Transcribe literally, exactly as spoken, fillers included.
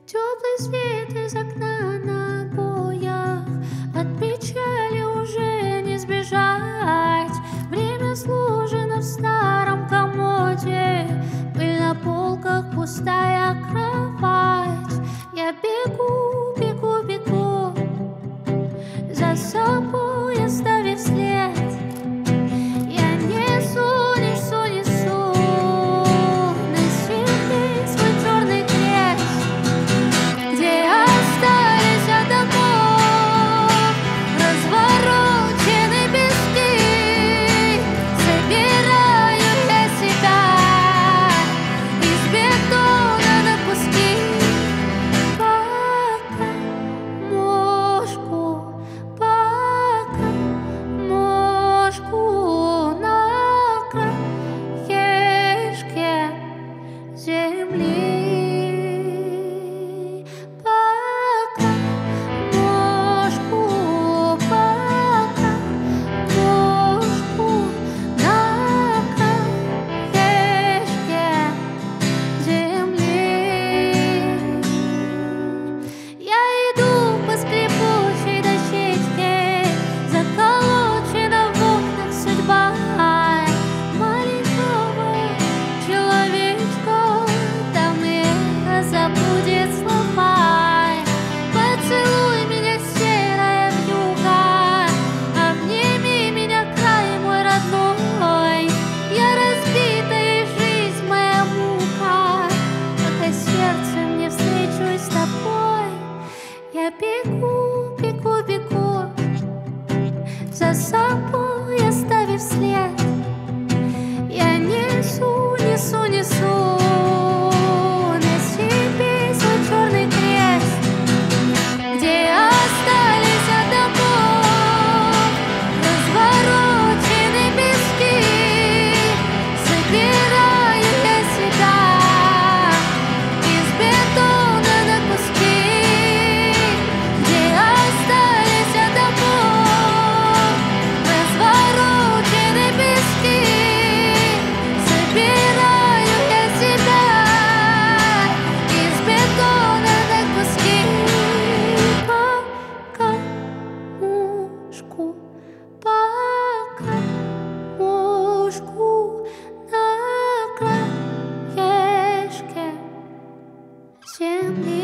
Теплый свет из окна на обоях, от печали уже не сбежать. Время сложено в старом комоде, пыль на полках, пустая кровать. Я бегу, бегу, бегу, за собой оставив след. Я несу, несу, несу на себе свой черный крест, где остались от домов разворочены пески. Собираю я себя из бетона на куски. Пока мошку, пока мошку на краешке земли. Пока мошку, пока мошку на краешке земли. Я иду по скрипучей дощечке, заколочена в окнах судьба маленького человечка. Там эхо забудет слова. Поцелуй меня, серая вьюга, обними меня, край мой родной. Я разбита, и жизнь моя мука, пока сердцем не встречусь с тобой. Я бегу, бегу, бегу, за собой оставив след. Я несу, несу, несу на себе свой черный крест, где остались от домов разворочены пески. Собираю я себя из бетона на куски, где остались от домов разворочены пески. Собираю я себя из бетона на куски. Пока мушку, пока мушку на краешке земли.